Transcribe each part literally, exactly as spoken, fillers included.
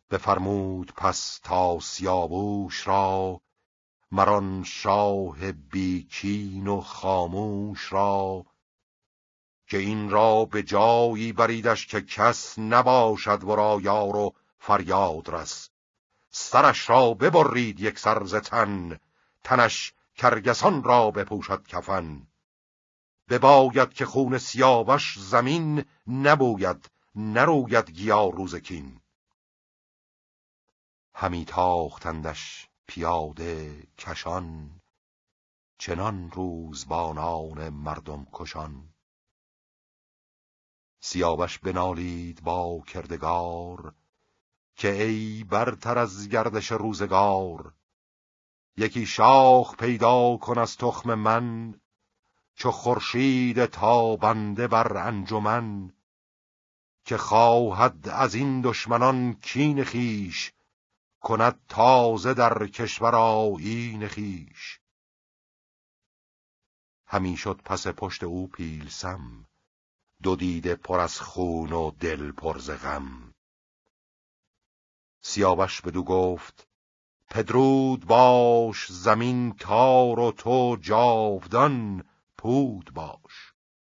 بفرمود پس تا سیاووش را، مران شاه بیکین و خاموش را، که این را به جایی بریدش که کس نباشد ورا یار و فریاد رس. سرش را ببرید یک سر ز تن، تنش کرگسان را بپوشد کفن. بباید که خون سیاوش زمین، نبوید نروید گیا روز کین. همی تاختندش پیاده کشان، چنان روزبانان مردم کشان. سیاوش بنالید با کردگار، که ای برتر از گردش روزگار. یکی شاخ پیدا کن از تخم من، چو خورشید تابنده بر انجمن. که خواهد از این دشمنان کین خویش، کند تازه در کشور آیین خویش. همی شد پس پشت او پیلسم، دو دیده پر از خون و دل پر ز غم. سیاوش بدو گفت پدرود باش، زمین تار و تو جاودان پود باش.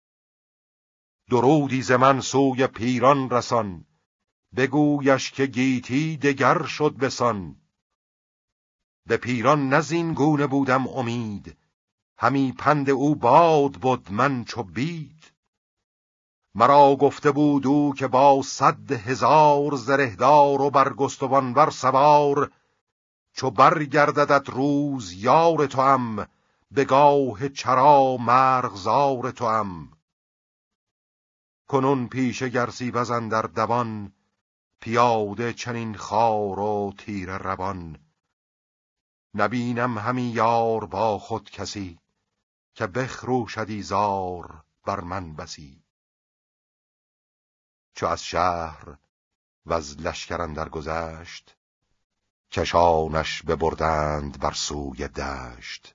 درودی ز من سوی پیران رسان، بگویش که گیتی دگر شد بسان. به پیران نزین گونه بودم امید، همی پند او باد بود من چو بید. مرا گفته بود او که با صد هزار زرهدار و برگستوان ور سوار، چو برگرددت روز یار توام، به گاه چرا مرغزار توام. کنون پیشه گرسیوز اندر دوان، پیاده چنین خوار و تیره روان. نبینم همی یار با خود کسی، که بخروشدی زار بر من بسی. چو از شهر و از لشکر اندر گذشت، کشانش ببردند بر سوی دشت.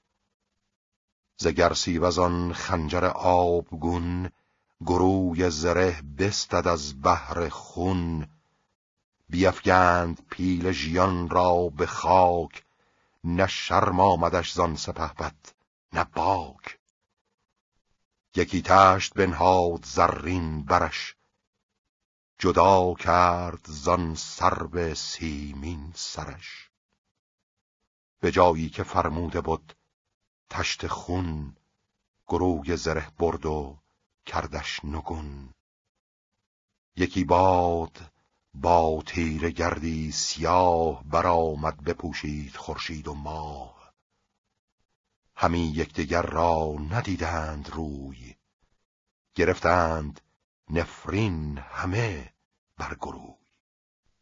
ز گرسیوزان خنجر آبگون، گروی زره بستد از بحر خون. بیفگند پیل ژیان را به خاک، نه شرم آمدش زان سپهبد نه باک. یکی تشت بنهاد زرین برش، جدا کرد زان سرو سیمین سرش. به جایی که فرموده بود تشت خون، گروی زره برد و کردش نگون. یکی باد با تیره گردی سیاه، برآمد بپوشید خورشید و ماه. همی یکدیگر را ندیدند روی، گرفتند نفرین همه بر گروی.